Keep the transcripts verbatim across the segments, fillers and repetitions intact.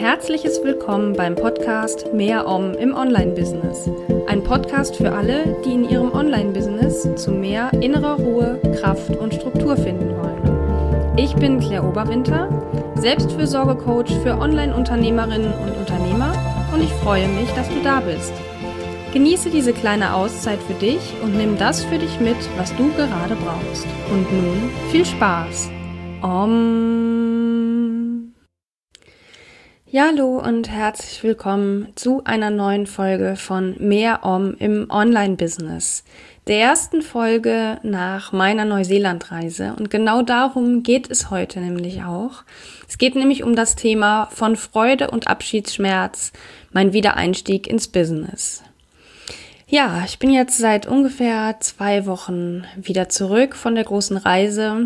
herzliches Willkommen beim Podcast Mehr Om im Online-Business. Ein Podcast für alle, die in ihrem Online-Business zu mehr innerer Ruhe, Kraft und Struktur finden wollen. Ich bin Claire Oberwinter, Selbstfürsorge-Coach für Online-Unternehmerinnen und Unternehmer und ich freue mich, dass du da bist. Genieße diese kleine Auszeit für dich und nimm das für dich mit, was du gerade brauchst. Und nun viel Spaß. Om. Ja, hallo und herzlich willkommen zu einer neuen Folge von Mehr Om im Online-Business. Der ersten Folge nach meiner Neuseeland-Reise. Und genau darum geht es heute nämlich auch. Es geht nämlich um das Thema von Freude und Abschiedsschmerz, mein Wiedereinstieg ins Business. Ja, ich bin jetzt seit ungefähr zwei Wochen wieder zurück von der großen Reise.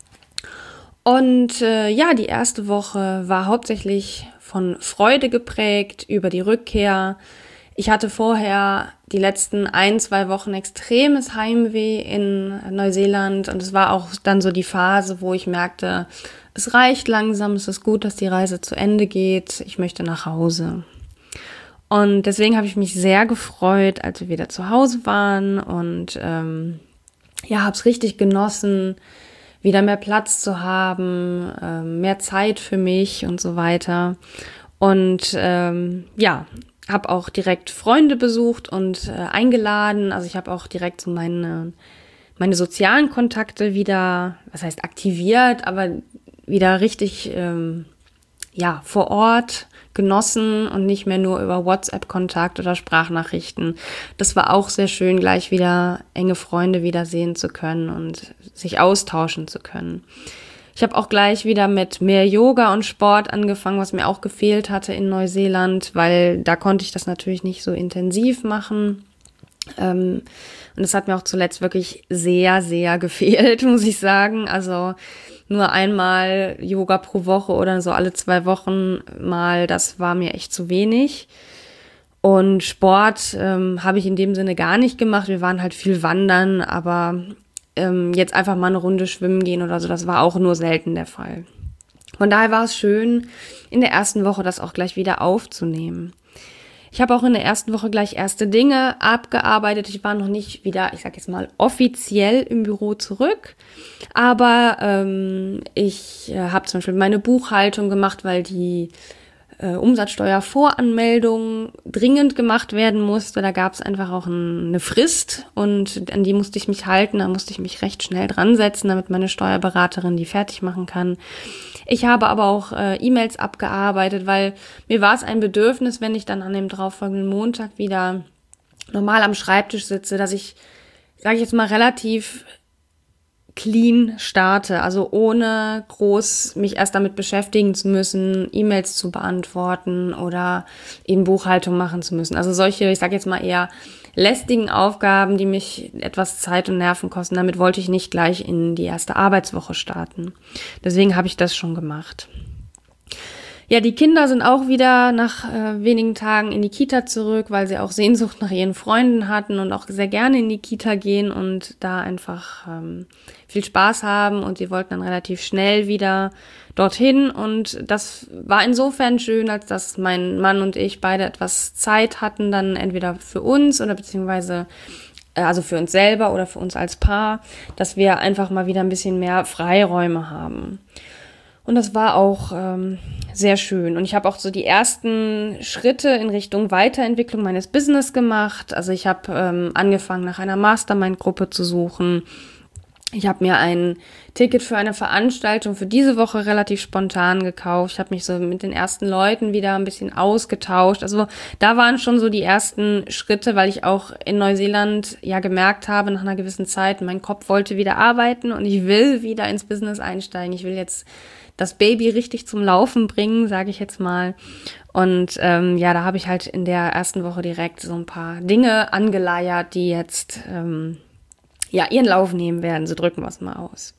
Und äh, ja, die erste Woche war hauptsächlich von Freude geprägt über die Rückkehr. Ich hatte vorher die letzten ein, zwei Wochen extremes Heimweh in Neuseeland. Und es war auch dann so die Phase, wo ich merkte, es reicht langsam, es ist gut, dass die Reise zu Ende geht. Ich möchte nach Hause. Und deswegen habe ich mich sehr gefreut, als wir wieder zu Hause waren und ähm, ja, habe es richtig genossen, wieder mehr Platz zu haben, ähm, mehr Zeit für mich und so weiter. Und ähm, ja, habe auch direkt Freunde besucht und äh, eingeladen. Also ich habe auch direkt so meine, meine sozialen Kontakte wieder, was heißt aktiviert, aber wieder richtig ähm, ja vor Ort genossen und nicht mehr nur über WhatsApp-Kontakt oder Sprachnachrichten. Das war auch sehr schön, gleich wieder enge Freunde wiedersehen zu können und sich austauschen zu können. Ich habe auch gleich wieder mit mehr Yoga und Sport angefangen, was mir auch gefehlt hatte in Neuseeland, weil da konnte ich das natürlich nicht so intensiv machen. Ähm, und es hat mir auch zuletzt wirklich sehr, sehr gefehlt, muss ich sagen. Also nur einmal Yoga pro Woche oder so alle zwei Wochen mal, das war mir echt zu wenig. Und Sport ähm, habe ich in dem Sinne gar nicht gemacht. Wir waren halt viel wandern, aber ähm, jetzt einfach mal eine Runde schwimmen gehen oder so, das war auch nur selten der Fall. Von daher war es schön, in der ersten Woche das auch gleich wieder aufzunehmen. Ich habe auch in der ersten Woche gleich erste Dinge abgearbeitet. Ich war noch nicht wieder, ich sag jetzt mal, offiziell im Büro zurück. Aber ähm, ich äh, habe zum Beispiel meine Buchhaltung gemacht, weil die äh, Umsatzsteuervoranmeldung dringend gemacht werden musste. Da gab es einfach auch ein, eine Frist und an die musste ich mich halten. Da musste ich mich recht schnell dran setzen, damit meine Steuerberaterin die fertig machen kann. Ich habe aber auch äh, E-Mails abgearbeitet, weil mir war es ein Bedürfnis, wenn ich dann an dem darauffolgenden Montag wieder normal am Schreibtisch sitze, dass ich, sage ich jetzt mal, relativ clean starte, also ohne groß mich erst damit beschäftigen zu müssen, E-Mails zu beantworten oder eben Buchhaltung machen zu müssen. Also solche, ich sage jetzt mal eher lästigen Aufgaben, die mich etwas Zeit und Nerven kosten. Damit wollte ich nicht gleich in die erste Arbeitswoche starten. Deswegen habe ich das schon gemacht. Ja, die Kinder sind auch wieder nach äh, wenigen Tagen in die Kita zurück, weil sie auch Sehnsucht nach ihren Freunden hatten und auch sehr gerne in die Kita gehen und da einfach ähm, viel Spaß haben. Und sie wollten dann relativ schnell wieder dorthin. Und das war insofern schön, als dass mein Mann und ich beide etwas Zeit hatten, dann entweder für uns oder beziehungsweise äh, also für uns selber oder für uns als Paar, dass wir einfach mal wieder ein bisschen mehr Freiräume haben. Und das war auch ähm, sehr schön. Und ich habe auch so die ersten Schritte in Richtung Weiterentwicklung meines Business gemacht. Also ich habe ähm, angefangen, nach einer Mastermind-Gruppe zu suchen. Ich habe mir ein Ticket für eine Veranstaltung für diese Woche relativ spontan gekauft. Ich habe mich so mit den ersten Leuten wieder ein bisschen ausgetauscht. Also da waren schon so die ersten Schritte, weil ich auch in Neuseeland ja gemerkt habe, nach einer gewissen Zeit, mein Kopf wollte wieder arbeiten und ich will wieder ins Business einsteigen. Ich will jetzt das Baby richtig zum Laufen bringen, sage ich jetzt mal. Und ähm, ja, da habe ich halt in der ersten Woche direkt so ein paar Dinge angeleiert, die jetzt ähm, ja ihren Lauf nehmen werden. So drücken wir es mal aus.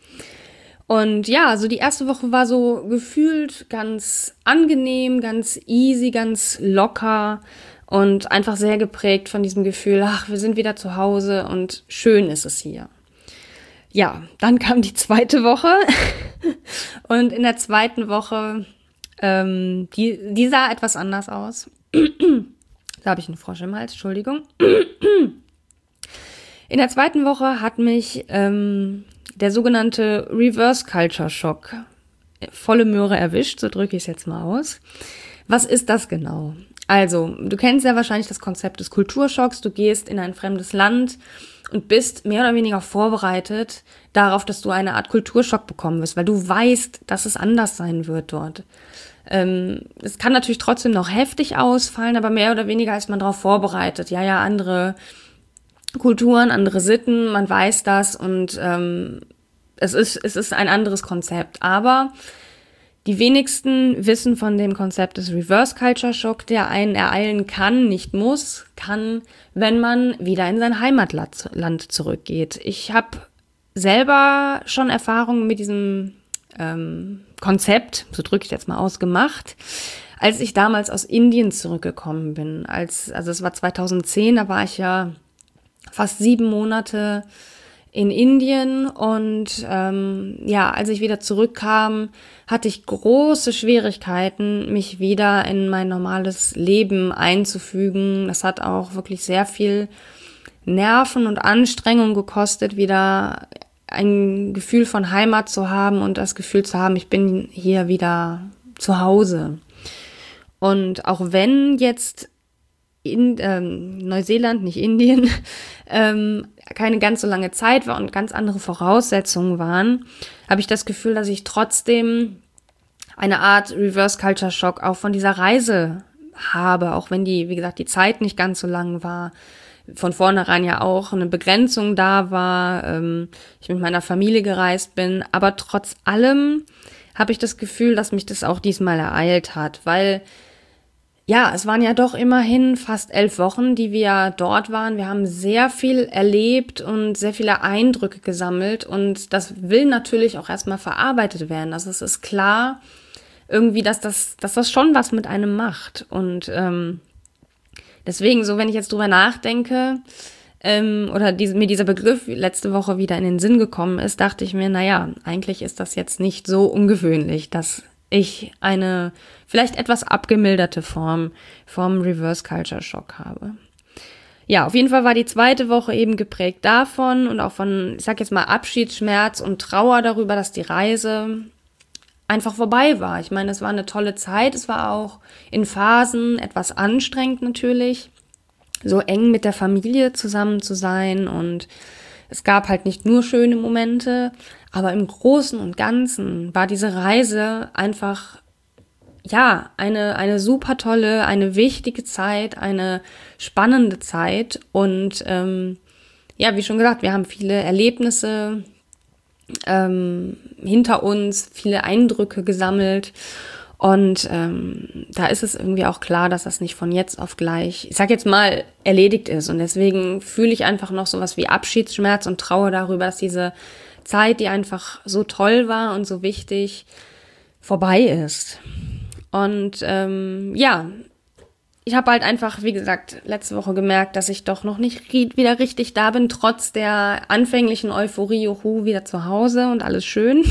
Und ja, also die erste Woche war so gefühlt ganz angenehm, ganz easy, ganz locker und einfach sehr geprägt von diesem Gefühl, ach, wir sind wieder zu Hause und schön ist es hier. Ja, dann kam die zweite Woche und in der zweiten Woche Ähm, die, die sah etwas anders aus. Da habe ich einen Frosch im Hals, Entschuldigung. In der zweiten Woche hat mich ähm, der sogenannte Reverse Culture Shock volle Möhre erwischt, so drücke ich es jetzt mal aus. Was ist das genau? Also, du kennst ja wahrscheinlich das Konzept des Kulturschocks. Du gehst in ein fremdes Land und bist mehr oder weniger vorbereitet darauf, dass du eine Art Kulturschock bekommen wirst, weil du weißt, dass es anders sein wird dort. Ähm, es kann natürlich trotzdem noch heftig ausfallen, aber mehr oder weniger ist man darauf vorbereitet. Ja, ja, andere Kulturen, andere Sitten, man weiß das und ähm, es ist, es ist ein anderes Konzept. Aber die wenigsten wissen von dem Konzept des Reverse Culture Shock, der einen ereilen kann, nicht muss, kann, wenn man wieder in sein Heimatland zurückgeht. Ich habe selber schon Erfahrungen mit diesem ähm, Konzept, so drücke ich jetzt mal aus, gemacht, als ich damals aus Indien zurückgekommen bin. Als, also es war zweitausendzehn, da war ich ja fast sieben Monate in Indien und ähm, ja, als ich wieder zurückkam, hatte ich große Schwierigkeiten, mich wieder in mein normales Leben einzufügen. Das hat auch wirklich sehr viel Nerven und Anstrengung gekostet, wieder ein Gefühl von Heimat zu haben und das Gefühl zu haben, ich bin hier wieder zu Hause. Und auch wenn jetzt in ähm, Neuseeland, nicht Indien, ähm, keine ganz so lange Zeit war und ganz andere Voraussetzungen waren, habe ich das Gefühl, dass ich trotzdem eine Art Reverse Culture Shock auch von dieser Reise habe, auch wenn die, wie gesagt, die Zeit nicht ganz so lang war, von vornherein ja auch eine Begrenzung da war, ähm, ich mit meiner Familie gereist bin, aber trotz allem habe ich das Gefühl, dass mich das auch diesmal ereilt hat, weil ja, es waren ja doch immerhin fast elf Wochen, die wir dort waren. Wir haben sehr viel erlebt und sehr viele Eindrücke gesammelt und das will natürlich auch erstmal verarbeitet werden. Also es ist klar irgendwie, dass das, dass das schon was mit einem macht und ähm, deswegen, so wenn ich jetzt drüber nachdenke ähm, oder diese, mir dieser Begriff letzte Woche wieder in den Sinn gekommen ist, dachte ich mir, naja, eigentlich ist das jetzt nicht so ungewöhnlich, dass ich eine vielleicht etwas abgemilderte Form vom Reverse Culture Shock habe. Ja, auf jeden Fall war die zweite Woche eben geprägt davon und auch von, ich sag jetzt mal, Abschiedsschmerz und Trauer darüber, dass die Reise einfach vorbei war. Ich meine, es war eine tolle Zeit, es war auch in Phasen etwas anstrengend natürlich, so eng mit der Familie zusammen zu sein und es gab halt nicht nur schöne Momente, aber im Großen und Ganzen war diese Reise einfach, ja, eine, eine super tolle, eine wichtige Zeit, eine spannende Zeit und ähm, ja, wie schon gesagt, wir haben viele Erlebnisse ähm, hinter uns, viele Eindrücke gesammelt und ähm, da ist es irgendwie auch klar, dass das nicht von jetzt auf gleich, ich sag jetzt mal, erledigt ist und deswegen fühle ich einfach noch sowas wie Abschiedsschmerz und Trauer darüber, dass diese Zeit, die einfach so toll war und so wichtig, vorbei ist. Und ähm, ja, ich habe halt einfach, wie gesagt, letzte Woche gemerkt, dass ich doch noch nicht wieder richtig da bin, trotz der anfänglichen Euphorie, juhu, wieder zu Hause und alles schön.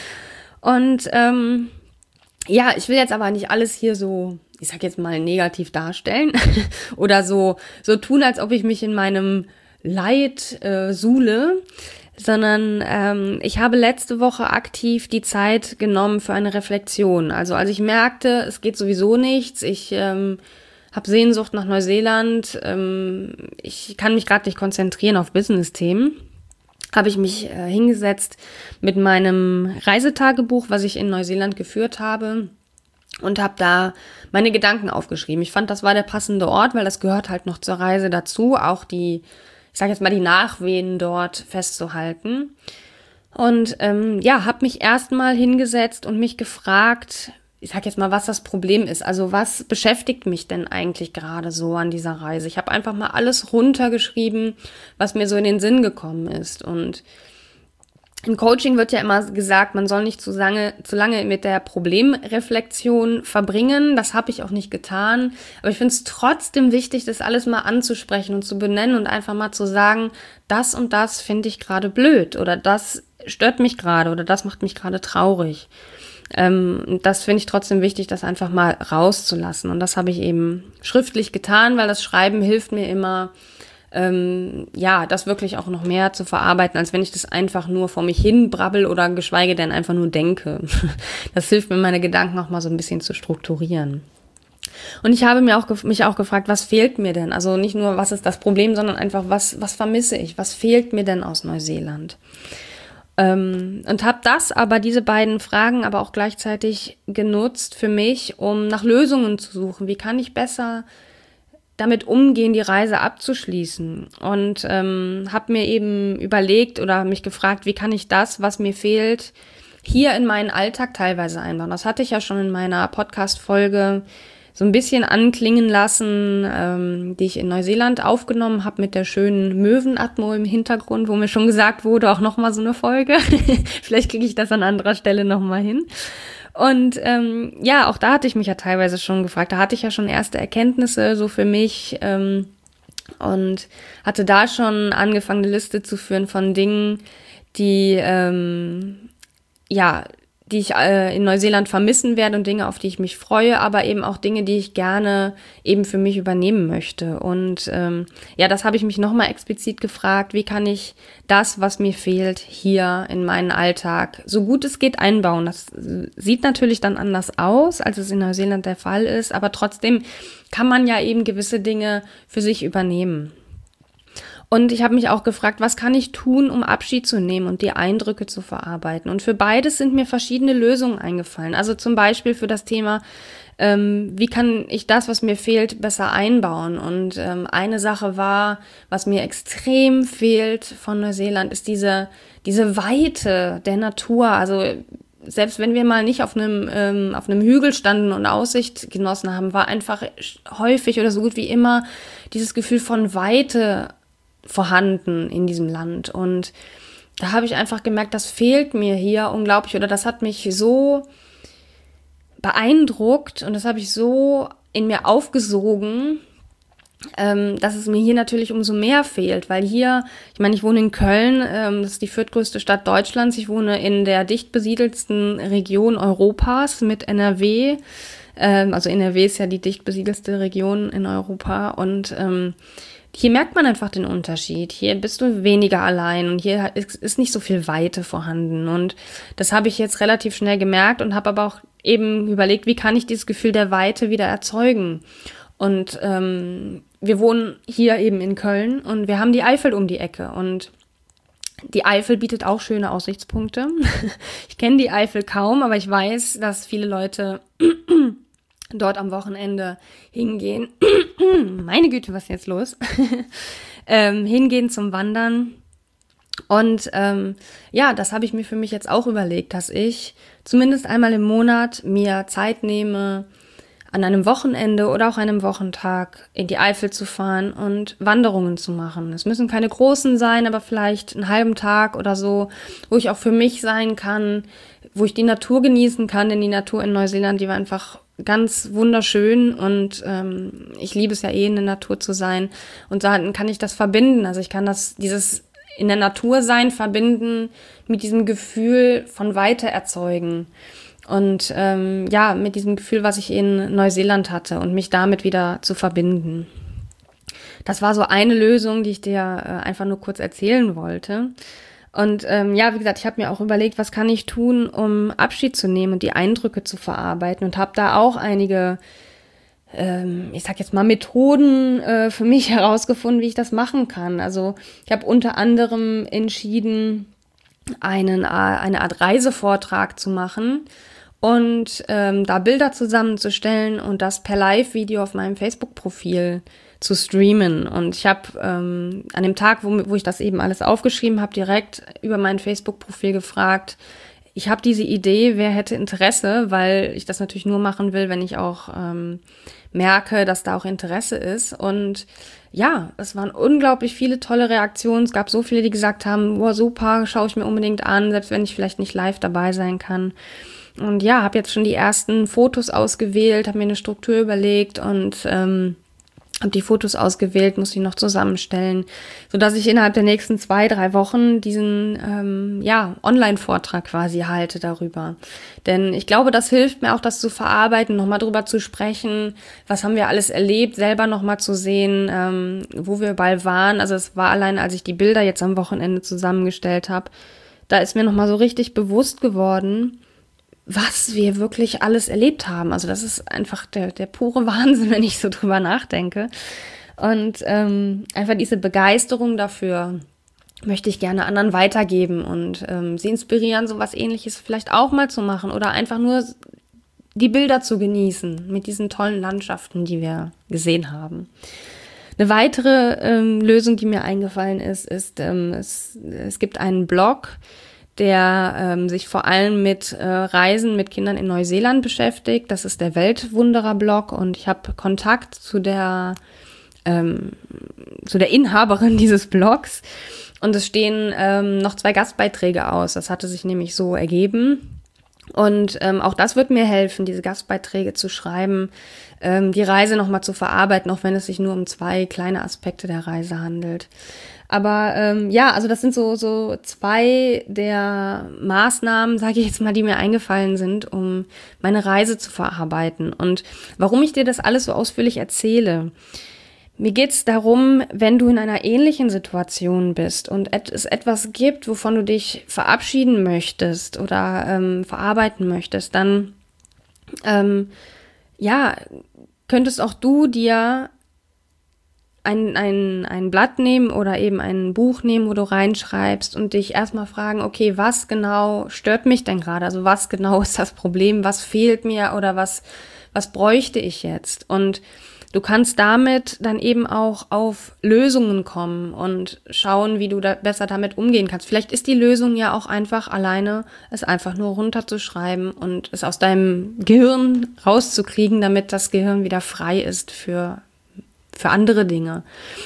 Und ähm, ja, ich will jetzt aber nicht alles hier so, ich sag jetzt mal, negativ darstellen oder so, so tun, als ob ich mich in meinem Leid äh, suhle, sondern ähm, ich habe letzte Woche aktiv die Zeit genommen für eine Reflexion. Also als ich merkte, es geht sowieso nichts, ich ähm, habe Sehnsucht nach Neuseeland, ähm, ich kann mich gerade nicht konzentrieren auf Business-Themen, habe ich mich äh, hingesetzt mit meinem Reisetagebuch, was ich in Neuseeland geführt habe und habe da meine Gedanken aufgeschrieben. Ich fand, das war der passende Ort, weil das gehört halt noch zur Reise dazu, auch die ich sage jetzt mal, die Nachwehen dort festzuhalten. Und ähm, ja, habe mich erstmal hingesetzt und mich gefragt, ich sage jetzt mal, was das Problem ist. Also was beschäftigt mich denn eigentlich gerade so an dieser Reise? Ich habe einfach mal alles runtergeschrieben, was mir so in den Sinn gekommen ist. Und im Coaching wird ja immer gesagt, man soll nicht zu lange, zu lange mit der Problemreflexion verbringen. Das habe ich auch nicht getan. Aber ich finde es trotzdem wichtig, das alles mal anzusprechen und zu benennen und einfach mal zu sagen, das und das finde ich gerade blöd oder das stört mich gerade oder das macht mich gerade traurig. Ähm, das finde ich trotzdem wichtig, das einfach mal rauszulassen. Und das habe ich eben schriftlich getan, weil das Schreiben hilft mir immer, ähm, ja, das wirklich auch noch mehr zu verarbeiten, als wenn ich das einfach nur vor mich hin brabbel oder geschweige denn einfach nur denke. Das hilft mir, meine Gedanken auch mal so ein bisschen zu strukturieren. Und ich habe mir auch, mich auch gefragt, was fehlt mir denn? Also nicht nur, was ist das Problem, sondern einfach, was, was vermisse ich? Was fehlt mir denn aus Neuseeland? Ähm, und habe das aber, diese beiden Fragen, aber auch gleichzeitig genutzt für mich, um nach Lösungen zu suchen. Wie kann ich besser damit umgehen, die Reise abzuschließen? Und ähm, habe mir eben überlegt oder mich gefragt, wie kann ich das, was mir fehlt, hier in meinen Alltag teilweise einbauen. Das hatte ich ja schon in meiner Podcast-Folge so ein bisschen anklingen lassen, ähm, die ich in Neuseeland aufgenommen habe mit der schönen Möwenatmo im Hintergrund, wo mir schon gesagt wurde, auch nochmal so eine Folge. Vielleicht kriege ich das an anderer Stelle nochmal hin. Und ähm, ja, auch da hatte ich mich ja teilweise schon gefragt, da hatte ich ja schon erste Erkenntnisse so für mich ähm, und hatte da schon angefangen, eine Liste zu führen von Dingen, die ähm, ja, die ich äh, in Neuseeland vermissen werde und Dinge, auf die ich mich freue, aber eben auch Dinge, die ich gerne eben für mich übernehmen möchte. Und ähm, ja, das habe ich mich nochmal explizit gefragt, wie kann ich das, was mir fehlt, hier in meinen Alltag so gut es geht einbauen. Das sieht natürlich dann anders aus, als es in Neuseeland der Fall ist, aber trotzdem kann man ja eben gewisse Dinge für sich übernehmen. Und ich habe mich auch gefragt, was kann ich tun, um Abschied zu nehmen und die Eindrücke zu verarbeiten? Und für beides sind mir verschiedene Lösungen eingefallen. Also zum Beispiel für das Thema, ähm, wie kann ich das, was mir fehlt, besser einbauen? Und ähm, eine Sache war, was mir extrem fehlt von Neuseeland, ist diese, diese Weite der Natur. Also selbst wenn wir mal nicht auf einem, ähm, auf einem Hügel standen und Aussicht genossen haben, war einfach häufig oder so gut wie immer dieses Gefühl von Weite vorhanden in diesem Land. Und da habe ich einfach gemerkt, das fehlt mir hier unglaublich oder das hat mich so beeindruckt und das habe ich so in mir aufgesogen, ähm, dass es mir hier natürlich umso mehr fehlt, weil hier, ich meine, ich wohne in Köln, ähm, das ist die viertgrößte Stadt Deutschlands, ich wohne in der dicht besiedelsten Region Europas mit N R W, ähm, also N R W ist ja die dicht besiedelste Region in Europa und ähm, hier merkt man einfach den Unterschied. Hier bist du weniger allein und hier ist nicht so viel Weite vorhanden. Und das habe ich jetzt relativ schnell gemerkt und habe aber auch eben überlegt, wie kann ich dieses Gefühl der Weite wieder erzeugen. Und ähm, wir wohnen hier eben in Köln und wir haben die Eifel um die Ecke. Und die Eifel bietet auch schöne Aussichtspunkte. Ich kenne die Eifel kaum, aber ich weiß, dass viele Leute dort am Wochenende hingehen, meine Güte, was ist jetzt los, ähm, hingehen zum Wandern. Und ähm, ja, das habe ich mir für mich jetzt auch überlegt, dass ich zumindest einmal im Monat mir Zeit nehme, an einem Wochenende oder auch einem Wochentag in die Eifel zu fahren und Wanderungen zu machen. Es müssen keine großen sein, aber vielleicht einen halben Tag oder so, wo ich auch für mich sein kann, wo ich die Natur genießen kann, denn die Natur in Neuseeland, die war einfach ganz wunderschön und ähm, ich liebe es ja eh, in der Natur zu sein und dann kann ich das verbinden, also ich kann das, dieses in der Natur sein verbinden mit diesem Gefühl von Weite erzeugen und ähm, ja, mit diesem Gefühl, was ich in Neuseeland hatte und mich damit wieder zu verbinden. Das war so eine Lösung, die ich dir äh, einfach nur kurz erzählen wollte. Und ähm, ja, wie gesagt, ich habe mir auch überlegt, was kann ich tun, um Abschied zu nehmen und die Eindrücke zu verarbeiten und habe da auch einige, ähm, ich sag jetzt mal, Methoden äh, für mich herausgefunden, wie ich das machen kann. Also ich habe unter anderem entschieden, einen, eine Art Reisevortrag zu machen und ähm, da Bilder zusammenzustellen und das per Live-Video auf meinem Facebook-Profil zu streamen. Und ich habe ähm, an dem Tag, wo, wo ich das eben alles aufgeschrieben habe, direkt über mein Facebook-Profil gefragt, ich habe diese Idee, wer hätte Interesse, weil ich das natürlich nur machen will, wenn ich auch ähm, merke, dass da auch Interesse ist. Und ja, es waren unglaublich viele tolle Reaktionen. Es gab so viele, die gesagt haben, boah, super, schaue ich mir unbedingt an, selbst wenn ich vielleicht nicht live dabei sein kann. Und ja, habe jetzt schon die ersten Fotos ausgewählt, habe mir eine Struktur überlegt und ähm, habe die Fotos ausgewählt, muss die noch zusammenstellen, sodass ich innerhalb der nächsten zwei, drei Wochen diesen ähm, ja, Online-Vortrag quasi halte darüber. Denn ich glaube, das hilft mir auch, das zu verarbeiten, nochmal drüber zu sprechen, was haben wir alles erlebt, selber nochmal zu sehen, ähm, wo wir überall waren. Also es war allein, als ich die Bilder jetzt am Wochenende zusammengestellt habe, da ist mir nochmal so richtig bewusst geworden, was wir wirklich alles erlebt haben. Also das ist einfach der, der pure Wahnsinn, wenn ich so drüber nachdenke. Und ähm, einfach diese Begeisterung dafür möchte ich gerne anderen weitergeben und ähm, sie inspirieren, so was Ähnliches vielleicht auch mal zu machen oder einfach nur die Bilder zu genießen mit diesen tollen Landschaften, die wir gesehen haben. Eine weitere ähm, Lösung, die mir eingefallen ist, ist, ähm, es, es gibt einen Blog, der ähm, sich vor allem mit äh, Reisen mit Kindern in Neuseeland beschäftigt. Das ist der Weltwunderer-Blog und ich habe Kontakt zu der, ähm, zu der Inhaberin dieses Blogs und es stehen ähm, noch zwei Gastbeiträge aus. Das hatte sich nämlich so ergeben. Und ähm, auch das wird mir helfen, diese Gastbeiträge zu schreiben, ähm, die Reise nochmal zu verarbeiten, auch wenn es sich nur um zwei kleine Aspekte der Reise handelt. Aber ähm, ja, also das sind so so zwei der Maßnahmen, sage ich jetzt mal, die mir eingefallen sind, um meine Reise zu verarbeiten. Und warum ich dir das alles so ausführlich erzähle: Mir geht's darum, wenn du in einer ähnlichen Situation bist und es etwas gibt, wovon du dich verabschieden möchtest oder ähm, verarbeiten möchtest, dann ähm, ja, könntest auch du dir ein, ein, ein Blatt nehmen oder eben ein Buch nehmen, wo du reinschreibst und dich erstmal fragen, okay, was genau stört mich denn gerade? Also was genau ist das Problem? Was fehlt mir oder was, was bräuchte ich jetzt? Und du kannst damit dann eben auch auf Lösungen kommen und schauen, wie du da besser damit umgehen kannst. Vielleicht ist die Lösung ja auch einfach alleine, es einfach nur runterzuschreiben und es aus deinem Gehirn rauszukriegen, damit das Gehirn wieder frei ist für für andere Dinge.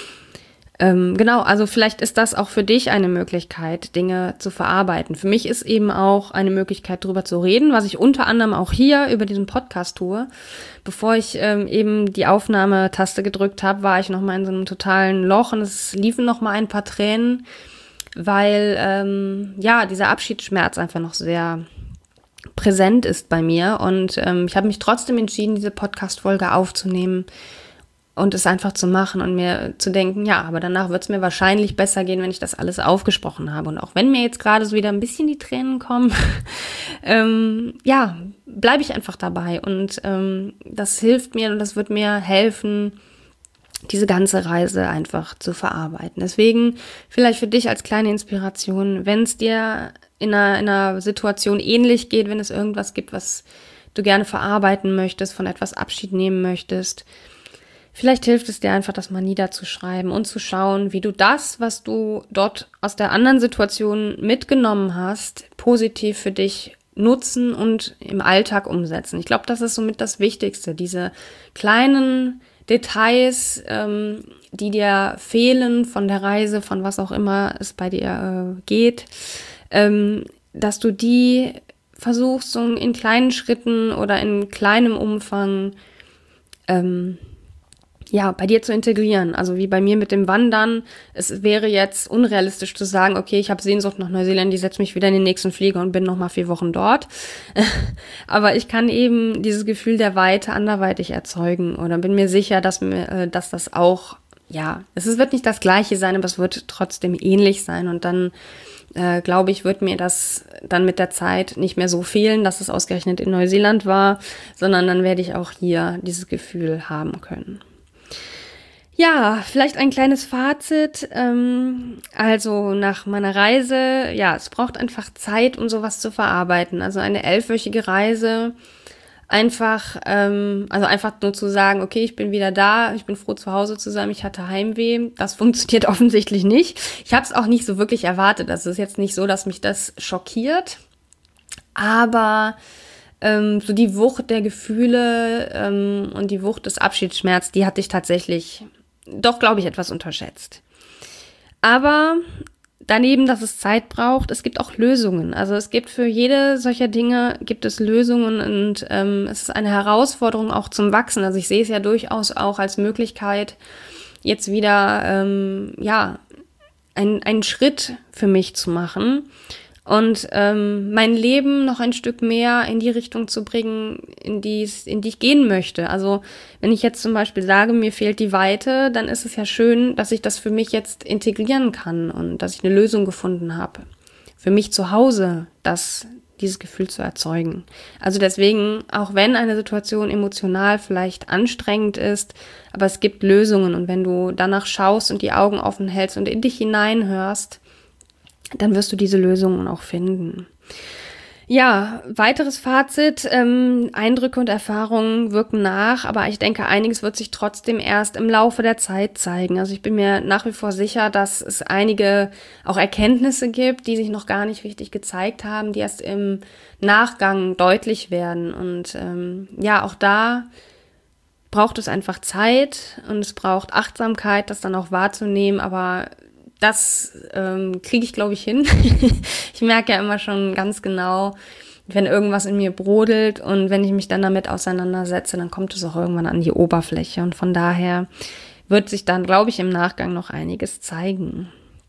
Ähm, genau, also vielleicht ist das auch für dich eine Möglichkeit, Dinge zu verarbeiten. Für mich ist eben auch eine Möglichkeit, darüber zu reden, was ich unter anderem auch hier über diesen Podcast tue. Bevor ich ähm, eben die Aufnahmetaste gedrückt habe, war ich noch mal in so einem totalen Loch und es liefen noch mal ein paar Tränen, weil ähm, ja, dieser Abschiedsschmerz einfach noch sehr präsent ist bei mir. Und ähm, ich habe mich trotzdem entschieden, diese Podcast-Folge aufzunehmen und es einfach zu machen und mir zu denken, ja, aber danach wird es mir wahrscheinlich besser gehen, wenn ich das alles aufgesprochen habe. Und auch wenn mir jetzt gerade so wieder ein bisschen die Tränen kommen, ähm, ja, bleibe ich einfach dabei. Und ähm, das hilft mir und das wird mir helfen, diese ganze Reise einfach zu verarbeiten. Deswegen vielleicht für dich als kleine Inspiration, wenn es dir in einer, in einer Situation ähnlich geht, wenn es irgendwas gibt, was du gerne verarbeiten möchtest, von etwas Abschied nehmen möchtest, vielleicht hilft es dir einfach, das mal niederzuschreiben und zu schauen, wie du das, was du dort aus der anderen Situation mitgenommen hast, positiv für dich nutzen und im Alltag umsetzen. Ich glaube, das ist somit das Wichtigste, diese kleinen Details, ähm, die dir fehlen von der Reise, von was auch immer es bei dir äh, geht, ähm, dass du die versuchst, so in kleinen Schritten oder in kleinem Umfang ähm, ja, bei dir zu integrieren. Also wie bei mir mit dem Wandern. Es wäre jetzt unrealistisch zu sagen, okay, ich habe Sehnsucht nach Neuseeland, ich setze mich wieder in den nächsten Flieger und bin noch mal vier Wochen dort. Aber ich kann eben dieses Gefühl der Weite anderweitig erzeugen oder bin mir sicher, dass mir, dass das auch, ja, es wird nicht das Gleiche sein, aber es wird trotzdem ähnlich sein. Und dann, äh, glaube ich, wird mir das dann mit der Zeit nicht mehr so fehlen, dass es ausgerechnet in Neuseeland war, sondern dann werde ich auch hier dieses Gefühl haben können. Ja, vielleicht ein kleines Fazit. Ähm, also nach meiner Reise, ja, es braucht einfach Zeit, um sowas zu verarbeiten. Also eine elfwöchige Reise, einfach, ähm, also einfach nur zu sagen, okay, ich bin wieder da, ich bin froh, zu Hause zu sein, ich hatte Heimweh. Das funktioniert offensichtlich nicht. Ich habe es auch nicht so wirklich erwartet. Also es ist jetzt nicht so, dass mich das schockiert, aber ähm, so die Wucht der Gefühle ähm, und die Wucht des Abschiedsschmerzes, die hatte ich tatsächlich doch, glaube ich, etwas unterschätzt. Aber daneben, dass es Zeit braucht, es gibt auch Lösungen. Also es gibt für jede solcher Dinge, gibt es Lösungen und ähm, es ist eine Herausforderung auch zum Wachsen. Also ich sehe es ja durchaus auch als Möglichkeit, jetzt wieder, ähm, ja, ein, einen Schritt für mich zu machen und ähm, mein Leben noch ein Stück mehr in die Richtung zu bringen, in die, in die ich gehen möchte. Also wenn ich jetzt zum Beispiel sage, mir fehlt die Weite, dann ist es ja schön, dass ich das für mich jetzt integrieren kann und dass ich eine Lösung gefunden habe, für mich zu Hause das, dieses Gefühl zu erzeugen. Also deswegen, auch wenn eine Situation emotional vielleicht anstrengend ist, aber es gibt Lösungen und wenn du danach schaust und die Augen offen hältst und in dich hineinhörst, dann wirst du diese Lösungen auch finden. Ja, weiteres Fazit, ähm, Eindrücke und Erfahrungen wirken nach, aber ich denke, einiges wird sich trotzdem erst im Laufe der Zeit zeigen. Also ich bin mir nach wie vor sicher, dass es einige auch Erkenntnisse gibt, die sich noch gar nicht richtig gezeigt haben, die erst im Nachgang deutlich werden. Und ähm, ja, auch da braucht es einfach Zeit und es braucht Achtsamkeit, das dann auch wahrzunehmen, aber das ähm, kriege ich, glaube ich, hin. Ich merke ja immer schon ganz genau, wenn irgendwas in mir brodelt und wenn ich mich dann damit auseinandersetze, dann kommt es auch irgendwann an die Oberfläche. Und von daher wird sich dann, glaube ich, im Nachgang noch einiges zeigen.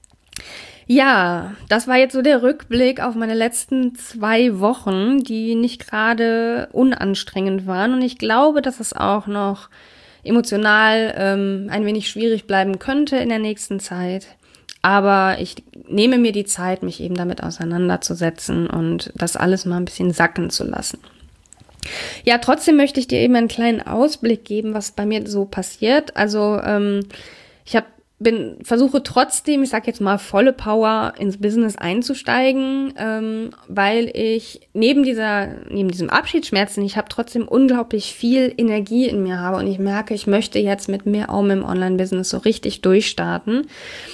Ja, das war jetzt so der Rückblick auf meine letzten zwei Wochen, die nicht gerade unanstrengend waren. Und ich glaube, dass es auch noch emotional ähm, ein wenig schwierig bleiben könnte in der nächsten Zeit. Aber ich nehme mir die Zeit, mich eben damit auseinanderzusetzen und das alles mal ein bisschen sacken zu lassen. Ja, trotzdem möchte ich dir eben einen kleinen Ausblick geben, was bei mir so passiert. Also ähm, ich hab, bin versuche trotzdem, ich sage jetzt mal, volle Power ins Business einzusteigen, ähm, weil ich neben dieser, neben diesem Abschiedsschmerz, den ich habe, trotzdem unglaublich viel Energie in mir habe und ich merke, ich möchte jetzt mit mehr Augen im Online-Business so richtig durchstarten.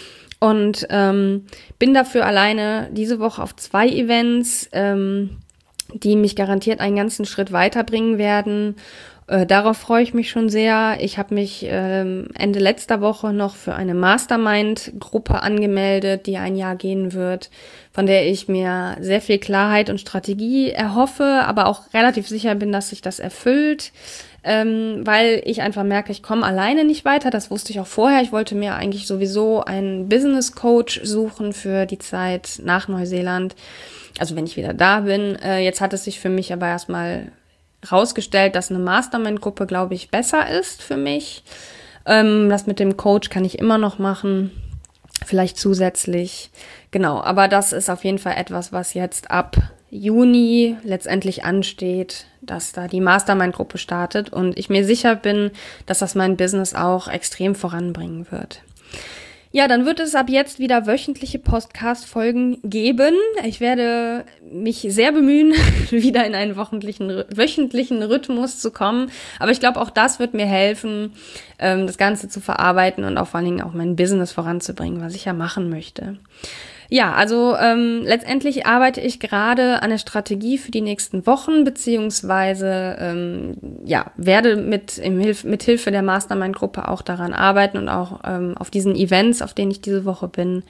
Und ähm, bin dafür alleine diese Woche auf zwei Events, ähm, die mich garantiert einen ganzen Schritt weiterbringen werden. Äh, darauf freue ich mich schon sehr. Ich habe mich ähm, Ende letzter Woche noch für eine Mastermind-Gruppe angemeldet, die ein Jahr gehen wird, von der ich mir sehr viel Klarheit und Strategie erhoffe, aber auch relativ sicher bin, dass sich das erfüllt. Ähm, weil ich einfach merke, ich komme alleine nicht weiter. Das wusste ich auch vorher. Ich wollte mir eigentlich sowieso einen Business Coach suchen für die Zeit nach Neuseeland. Also wenn ich wieder da bin. Äh, jetzt hat es sich für mich aber erstmal rausgestellt, dass eine Mastermind-Gruppe, glaube ich, besser ist für mich. Ähm, das mit dem Coach kann ich immer noch machen. Vielleicht zusätzlich. Genau, aber das ist auf jeden Fall etwas, was jetzt ab Juni letztendlich ansteht, dass da die Mastermind-Gruppe startet und ich mir sicher bin, dass das mein Business auch extrem voranbringen wird. Ja, dann wird es ab jetzt wieder wöchentliche Podcast-Folgen geben. Ich werde mich sehr bemühen, wieder in einen wöchentlichen, wöchentlichen Rhythmus zu kommen. Aber ich glaube, auch das wird mir helfen, das Ganze zu verarbeiten und auch vor allen Dingen auch mein Business voranzubringen, was ich ja machen möchte. Ja, also ähm, letztendlich arbeite ich gerade an der Strategie für die nächsten Wochen, beziehungsweise ähm, ja, werde mit, im Hilf- mit Hilfe der Mastermind-Gruppe auch daran arbeiten und auch ähm, auf diesen Events, auf denen ich diese Woche bin.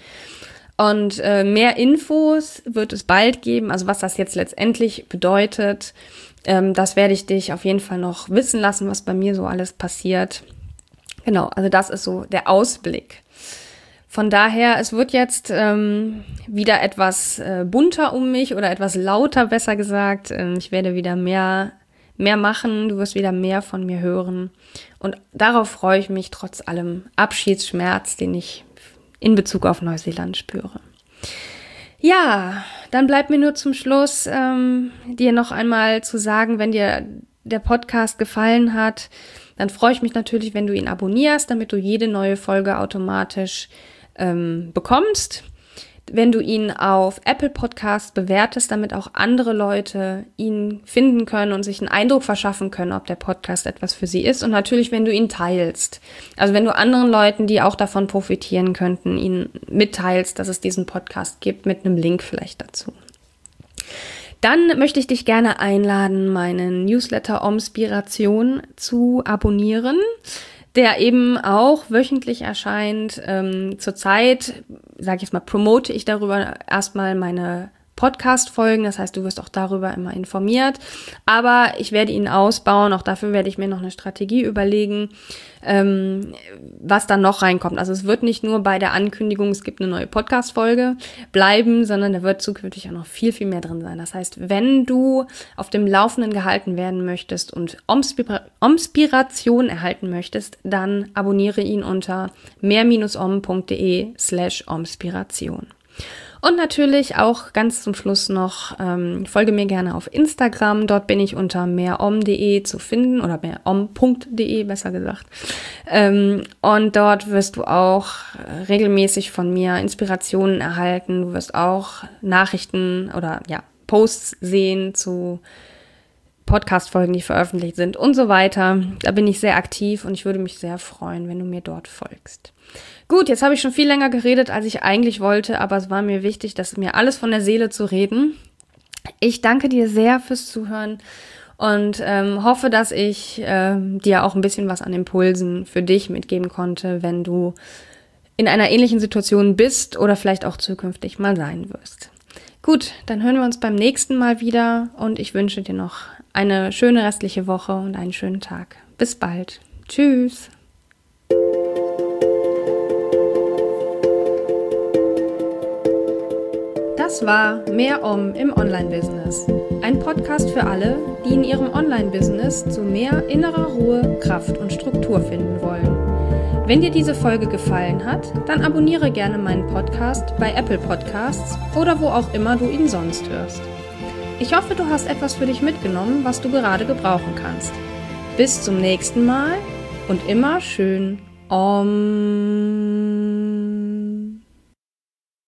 Und äh, mehr Infos wird es bald geben, also was das jetzt letztendlich bedeutet, ähm, das werde ich dich auf jeden Fall noch wissen lassen, was bei mir so alles passiert. Genau, also das ist so der Ausblick. Von daher, es wird jetzt ähm, wieder etwas äh, bunter um mich oder etwas lauter, besser gesagt. Ähm, ich werde wieder mehr, mehr machen, du wirst wieder mehr von mir hören. Und darauf freue ich mich trotz allem Abschiedsschmerz, den ich in Bezug auf Neuseeland spüre. Ja, dann bleibt mir nur zum Schluss, ähm, dir noch einmal zu sagen, wenn dir der Podcast gefallen hat, dann freue ich mich natürlich, wenn du ihn abonnierst, damit du jede neue Folge automatisch ähm, bekommst. Wenn du ihn auf Apple Podcasts bewertest, damit auch andere Leute ihn finden können und sich einen Eindruck verschaffen können, ob der Podcast etwas für sie ist. Und natürlich, wenn du ihn teilst. Also wenn du anderen Leuten, die auch davon profitieren könnten, ihn mitteilst, dass es diesen Podcast gibt, mit einem Link vielleicht dazu. Dann möchte ich dich gerne einladen, meinen Newsletter Omspiration zu abonnieren, der eben auch wöchentlich erscheint. Ähm, zurzeit sage ich jetzt mal, promote ich darüber erstmal meine Podcast-Folgen, das heißt, du wirst auch darüber immer informiert, aber ich werde ihn ausbauen, auch dafür werde ich mir noch eine Strategie überlegen, ähm, was dann noch reinkommt. Also es wird nicht nur bei der Ankündigung, es gibt eine neue Podcast-Folge bleiben, sondern da wird zukünftig auch noch viel, viel mehr drin sein. Das heißt, wenn du auf dem Laufenden gehalten werden möchtest und Omspira- Omspiration erhalten möchtest, dann abonniere ihn unter mehr-om.de slash omspiration. Und natürlich auch ganz zum Schluss noch, ähm, folge mir gerne auf Instagram. Dort bin ich unter mehrom punkt de zu finden oder mehrom punkt de besser gesagt. Ähm, und dort wirst du auch regelmäßig von mir Inspirationen erhalten. Du wirst auch Nachrichten oder ja Posts sehen zu Podcast-Folgen, die veröffentlicht sind und so weiter. Da bin ich sehr aktiv und ich würde mich sehr freuen, wenn du mir dort folgst. Gut, jetzt habe ich schon viel länger geredet, als ich eigentlich wollte, aber es war mir wichtig, das mir alles von der Seele zu reden. Ich danke dir sehr fürs Zuhören und ähm, hoffe, dass ich ähm, dir auch ein bisschen was an Impulsen für dich mitgeben konnte, wenn du in einer ähnlichen Situation bist oder vielleicht auch zukünftig mal sein wirst. Gut, dann hören wir uns beim nächsten Mal wieder und ich wünsche dir noch eine schöne restliche Woche und einen schönen Tag. Bis bald. Tschüss. Das war Mehr Om im Online-Business. Ein Podcast für alle, die in ihrem Online-Business zu mehr innerer Ruhe, Kraft und Struktur finden wollen. Wenn dir diese Folge gefallen hat, dann abonniere gerne meinen Podcast bei Apple Podcasts oder wo auch immer du ihn sonst hörst. Ich hoffe, du hast etwas für dich mitgenommen, was du gerade gebrauchen kannst. Bis zum nächsten Mal und immer schön Om.